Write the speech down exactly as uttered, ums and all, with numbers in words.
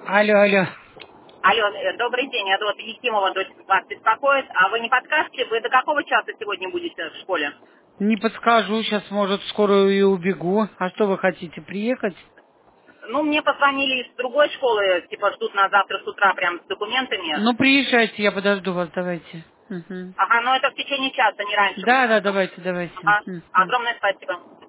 Алло, алло. Алло, э, добрый день, это вот Екимова дочь вас беспокоит. А вы не подскажете, вы до какого часа сегодня будете в школе? Не подскажу, сейчас, может, скоро и убегу. А что вы хотите, приехать? Ну, мне позвонили из другой школы, типа ждут на завтра с утра прям с документами. Ну, приезжайте, я подожду вас, давайте. Мгм. Ага, но это в течение часа, не раньше. Да, да, давайте, давайте. Ага, Мгм. огромное спасибо.